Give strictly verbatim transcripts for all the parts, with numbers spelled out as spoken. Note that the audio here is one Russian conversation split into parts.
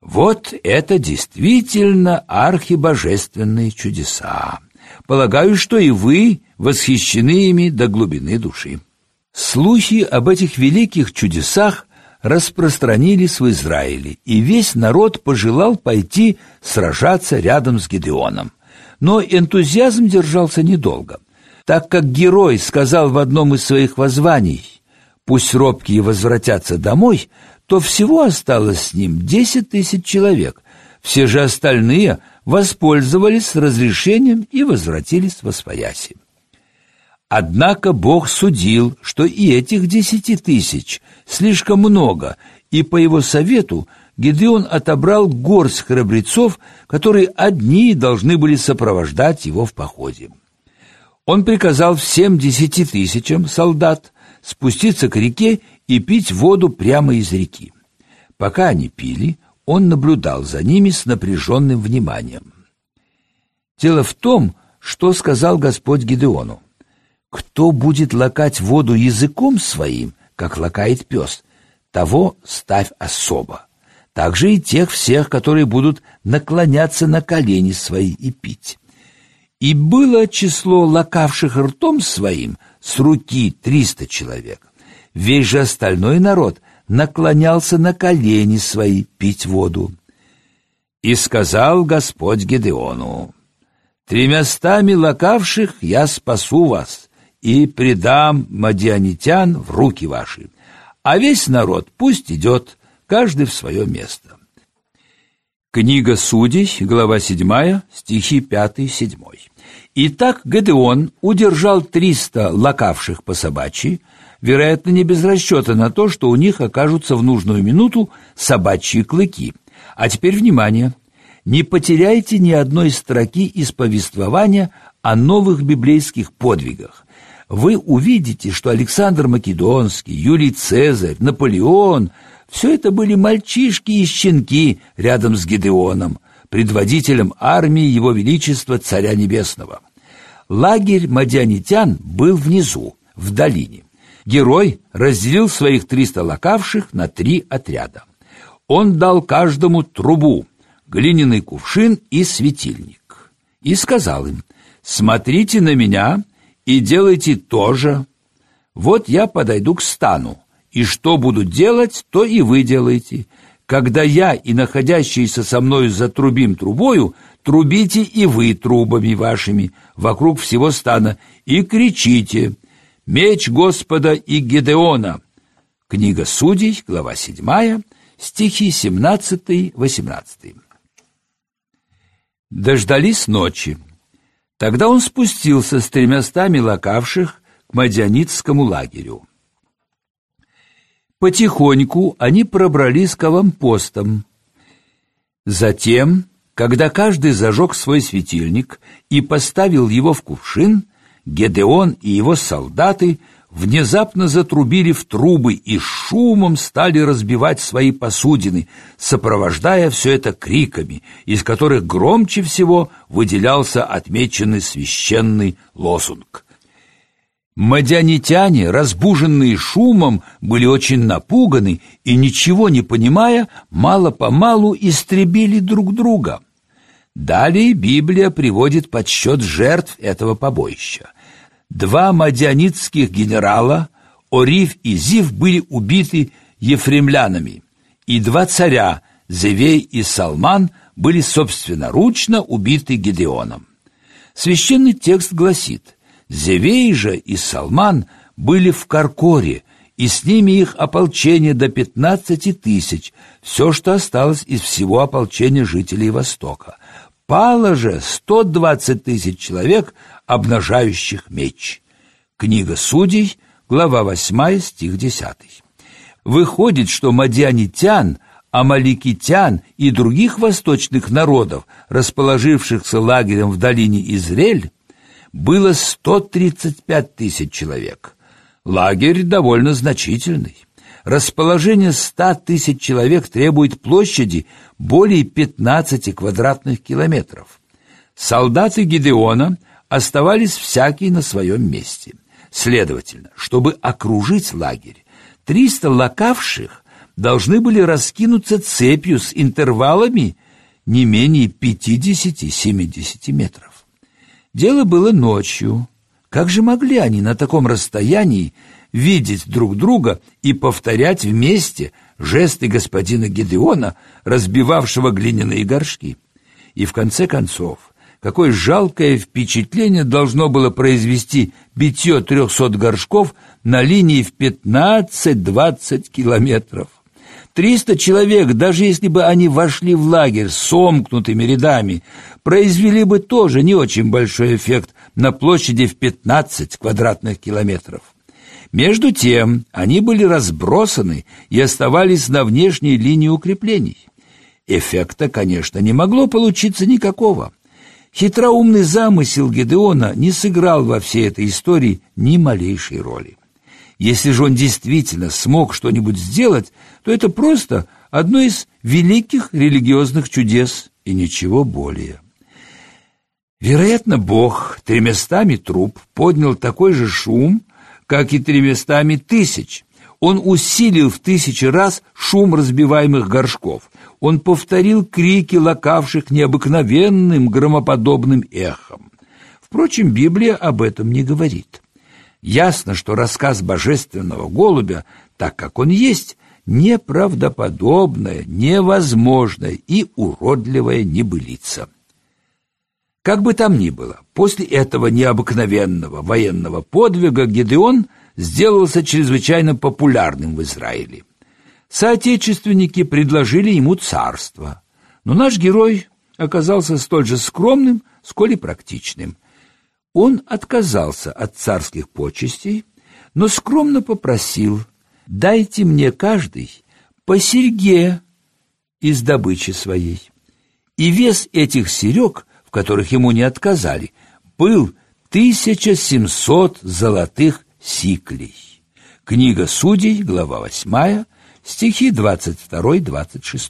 Вот это действительно архибожественные чудеса. Полагаю, что и вы восхищены ими до глубины души. Слухи об этих великих чудесах распространились в Израиле, и весь народ пожелал пойти сражаться рядом с Гедеоном. Но энтузиазм держался недолго, так как герой сказал в одном из своих воззваний: «Пусть робкие возвратятся домой», то всего осталось с ним десять тысяч человек. Все же остальные воспользовались разрешением и возвратились восвояси. Однако Бог судил, что и этих десяти тысяч слишком много, и по его совету Гедеон отобрал горсть храбрецов, которые одни должны были сопровождать его в походе. Он приказал всем десяти тысячам солдат спуститься к реке и пить воду прямо из реки. Пока они пили, он наблюдал за ними с напряженным вниманием. Дело в том, что сказал Господь Гедеону: «Кто будет лакать воду языком своим, как лакает пес, того ставь особо. Также и тех всех, которые будут наклоняться на колени свои и пить». И было число лакавших ртом своим с руки триста человек. Весь же остальной народ наклонялся на колени свои пить воду. И сказал Господь Гедеону: «Тремястами лакавших я спасу вас и предам мадианитян в руки ваши, а весь народ пусть идет, каждый в свое место». Книга Судей, глава седьмая, стихи пятый-седьмой. Итак, Гедеон удержал триста лакавших по собачьи, вероятно, не без расчета на то, что у них окажутся в нужную минуту собачьи клыки. А теперь внимание! Не потеряйте ни одной строки из повествования о новых библейских подвигах. Вы увидите, что Александр Македонский, Юлий Цезарь, Наполеон – все это были мальчишки и щенки рядом с Гедеоном, предводителем армии Его Величества Царя Небесного. Лагерь мадианитян был внизу, в долине. Герой разделил своих триста лакавших на три отряда. Он дал каждому трубу, глиняный кувшин и светильник. И сказал им: «Смотрите на меня и делайте то же. Вот я подойду к стану, и что буду делать, то и вы делаете. Когда я и находящиеся со мною затрубим трубою, трубите и вы трубами вашими вокруг всего стана и кричите: меч Господа и Гедеона». Книга Судей, глава седьмая, стихи семнадцатый-восемнадцатый. Дождались ночи. Тогда он спустился с тремястами лакавших к мадианитскому лагерю. Потихоньку они пробрались к аванпостам. Затем, когда каждый зажег свой светильник и поставил его в кувшин, Гедеон и его солдаты внезапно затрубили в трубы и шумом стали разбивать свои посудины, сопровождая все это криками, из которых громче всего выделялся отмеченный священный лозунг. Мадианитяне, разбуженные шумом, были очень напуганы и, ничего не понимая, мало-помалу истребили друг друга. Далее Библия приводит подсчет жертв этого побоища. Два мадианитских генерала, Ориф и Зив, были убиты ефремлянами, и два царя, Зевей и Салман, были собственноручно убиты Гедеоном. Священный текст гласит: Зевей же и Салман были в Каркоре, и с ними их ополчение до пятнадцати тысяч, все, что осталось из всего ополчения жителей Востока. Пало же сто двадцать тысяч человек, обнажающих меч. Книга Судей, глава восьмая, стих десятый. Выходит, что мадианитян, амаликитян и других восточных народов, расположившихся лагерем в долине Изрель, было сто тридцать пять тысяч человек. Лагерь довольно значительный. Расположение ста тысяч человек требует площади более пятнадцати квадратных километров. Солдаты Гедеона оставались всякий на своем месте. Следовательно, чтобы окружить лагерь, триста лакавших должны были раскинуться цепью с интервалами не менее пятидесяти-семидесяти метров. Дело было ночью. Как же могли они на таком расстоянии видеть друг друга и повторять вместе жесты господина Гедеона, разбивавшего глиняные горшки? И в конце концов, какое жалкое впечатление должно было произвести битье трехсот горшков на линии в пятнадцать-двадцать километров. Триста человек, даже если бы они вошли в лагерь сомкнутыми рядами, произвели бы тоже не очень большой эффект на площади в пятнадцать квадратных километров. Между тем, они были разбросаны и оставались на внешней линии укреплений. Эффекта, конечно, не могло получиться никакого. Хитроумный замысел Гедеона не сыграл во всей этой истории ни малейшей роли. Если же он действительно смог что-нибудь сделать, то это просто одно из великих религиозных чудес и ничего более. Вероятно, Бог тремястами труб поднял такой же шум, как и тремястами тысяч. Он усилил в тысячи раз шум разбиваемых горшков. Он повторил крики, лакавших необыкновенным громоподобным эхом. Впрочем, Библия об этом не говорит. Ясно, что рассказ божественного голубя, так как он есть, неправдоподобная, невозможная и уродливая небылица. Как бы там ни было, после этого необыкновенного военного подвига Гедеон сделался чрезвычайно популярным в Израиле. Соотечественники предложили ему царство, но наш герой оказался столь же скромным, сколь и практичным. Он отказался от царских почестей, но скромно попросил: «Дайте мне каждый по серьге из добычи своей». И вес этих серег, в которых ему не отказали, был тысяча семьсот золотых сиклей. Книга Судей, глава восьмая, стихи двадцать два двадцать шесть.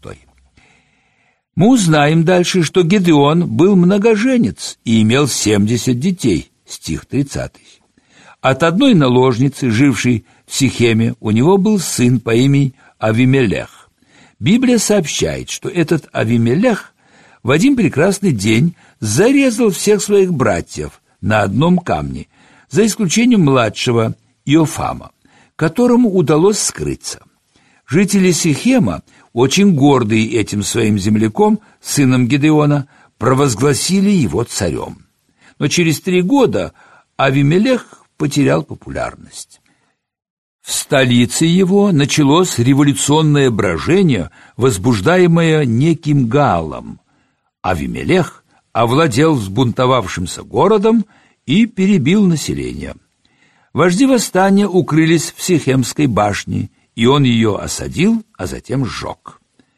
Мы узнаем дальше, что Гедеон был многоженец и имел семьдесят детей, стих тридцатый. От одной наложницы, жившей в Сихеме, у него был сын по имени Авимелех. Библия сообщает, что этот Авимелех в один прекрасный день зарезал всех своих братьев на одном камне, за исключением младшего Иофама, которому удалось скрыться. Жители Сихема, очень гордые этим своим земляком, сыном Гедеона, провозгласили его царем. Но через три года Авимелех потерял популярность. В столице его началось революционное брожение, возбуждаемое неким Гаалом. Авимелех овладел взбунтовавшимся городом и перебил население. Вожди восстания укрылись в Сихемской башне, и он ее осадил, а затем сжег.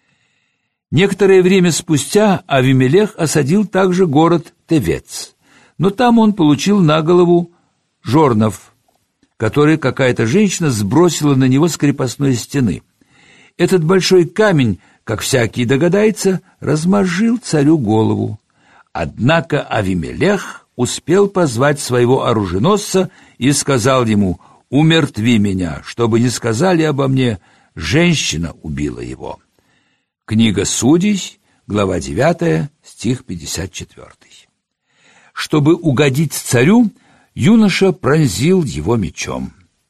Некоторое время спустя Авимелех осадил также город Тевец, но там он получил на голову жорнов, который какая-то женщина сбросила на него с крепостной стены. Этот большой камень, как всякий догадается, размозжил царю голову. Однако Авимелех успел позвать своего оруженосца и сказал ему: «Умертви меня, чтобы не сказали обо мне, женщина убила его». Книга Судей, глава девятая, стих пятьдесят четвёртый. Чтобы угодить царю, юноша пронзил его мечом.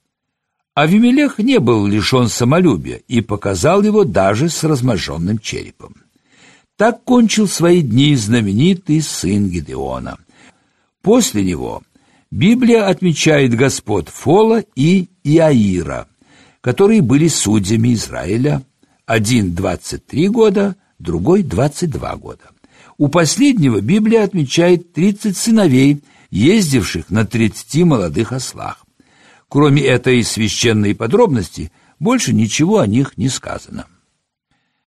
Авимелех не был лишен самолюбия и показал его даже с разможженным черепом. Так кончил свои дни знаменитый сын Гедеона. После него Библия отмечает господ Фола и Иаира, которые были судьями Израиля, один двадцать три года, другой двадцать два года. У последнего Библия отмечает тридцать сыновей, ездивших на тридцати молодых ослах. Кроме этой священной подробности, больше ничего о них не сказано.